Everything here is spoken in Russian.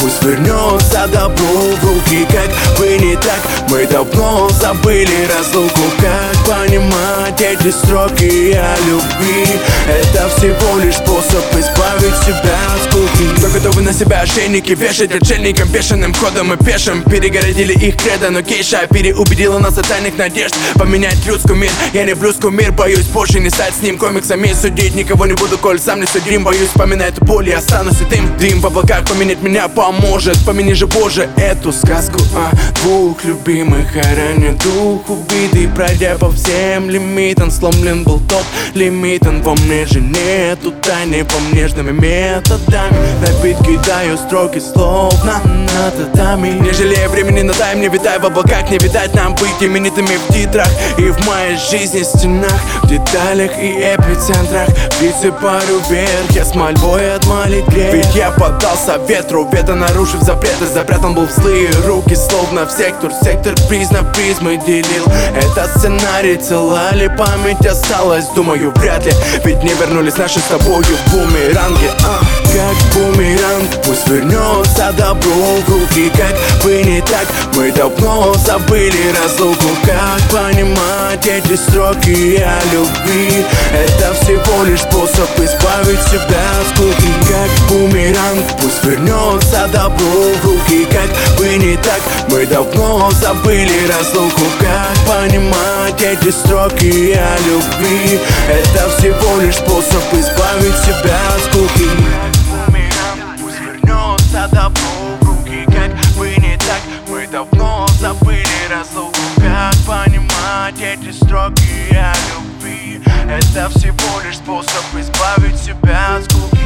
Пусть вернется добро в руки, как бы не так. Мы давно забыли разлуку. Как понимать эти строки о любви? Это всего лишь способ избавить себя от скуки. Кто готовы на себя ошейники вешать отшельникам бешеным ходом и пешим? Перегородили их кредо, но гейша переубедила нас от тайных надежд поменять людской мир. Я не блюзку мир, боюсь больше не стать с ним комиксами судить. Никого не буду, коль сам не судим. Боюсь вспоминать эту боль, я останусь святым. Дым в облаках поменять меня поможет. Помяни же, Боже, эту сказку о двух любимых. А ранее дух убитый, пройдя по всем лимитам. Сломлен был тот лимит, он во мне же нету тайны. По нежными методами напить кидаю строки словно на татами. Не жалея времени на тайм, не витай в облаках. Не видать нам быть именитыми в титрах и в моей жизни стенах, в деталях и эпицентрах. Птицы парю вверх, я с мольбой отмолить грех. Ведь я поддался ветру, ветер нарушив запреты. Запрятан был в злые руки, словно в сектор приз на призмы делил. Этот сценарий, цела ли память осталась? Думаю, вряд ли, ведь не вернулись наши с тобою бумеранги. Как бумеранг, пусть вернется добро в руки, как бы не так. Мы давно забыли разлуку. Как понимать эти строки о любви? Это всего лишь способ избавить себя от скуки. Как бумеранг, пусть вернется добро в руки, как бы не так. Мы давно забыли разлуку. Как понимать эти строки о любви? Это всего лишь способ избавить себя от скуки. Пусть вернется добро в руки, как бы не так. Мы давно забыли разлуку. Как понимать эти строки о любви? Это всего лишь способ избавить себя от скуки.